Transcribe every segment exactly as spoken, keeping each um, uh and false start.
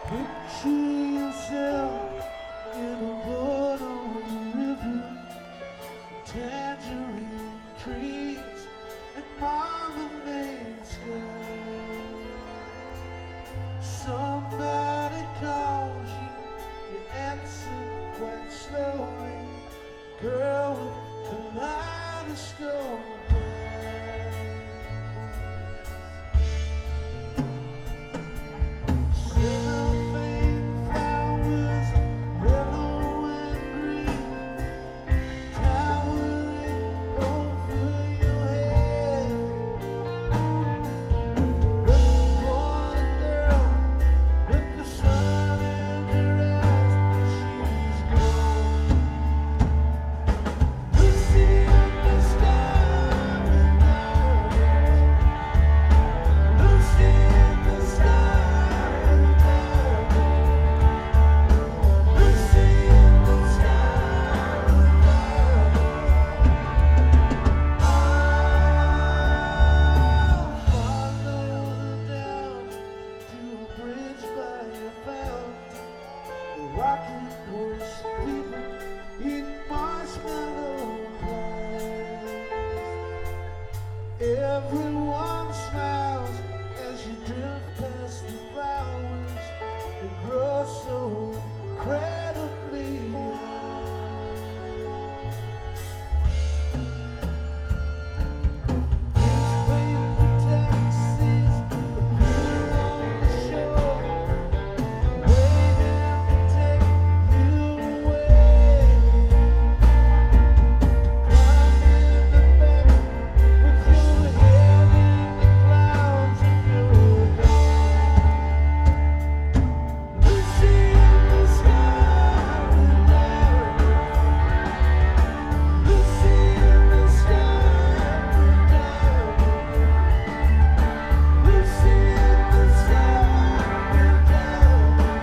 Picture yourself in a boat on the river, tangerine trees and marmalade sky. Somebody calls you, you answer quite slowly. Girl with kaleidoscope rocking horse people eat marshmallow pies. Everyone smiles as you drift past the flowers that grow so incredibly high. These paper taxis appear on the shore, waiting to take you away. Climb in the back with your head in the clouds and you're gone. Lucy in the sky without you. Lucy in the sky without you. Lucy in the sky without you.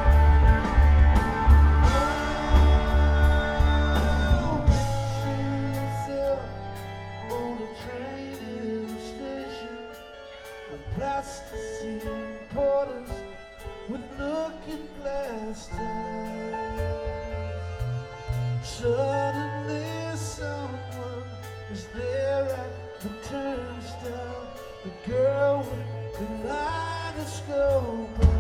Oh, picture yourself on a train in a station with plasticine porters with looking glass ties. Suddenly someone is there at the turnstile, the girl with the kaleidoscope.